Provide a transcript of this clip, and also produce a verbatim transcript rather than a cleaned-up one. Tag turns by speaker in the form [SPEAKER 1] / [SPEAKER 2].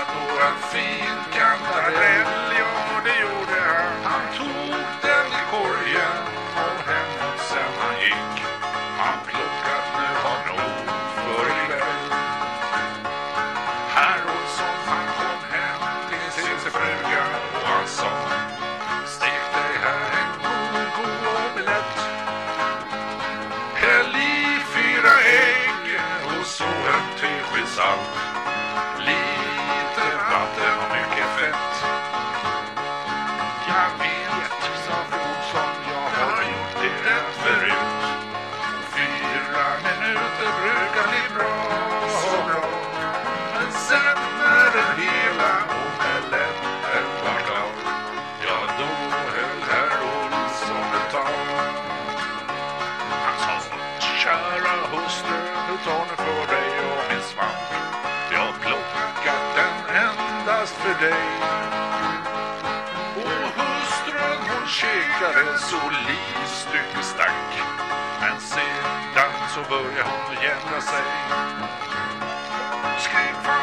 [SPEAKER 1] på en fin kantarell, ja det gjorde han. Han tog den i korgen och hemåt sen han gick. Han plockat nu har nog för ikväll. Herr Olsson han kom hem till sin fruga och han sa: stek dig här en god, god omelett. Häll i fyra ägg och så en tesked salt. Lite vatten och mycket fett. Jag vet, sa fru Olsson, jag har gjort det rätt förut. Fyra minuter brukar bli bra, så bra. Men sen när den hela omeletten var klar, ja då höll herr Olsson ett tag. Han sa: kära hustru, nu tar ni för dig och min svamp. Jag plockat den endast för dig. Och hustrun hon käkade så livstycke stack. Men sedan så började hon jämra sig. Skrev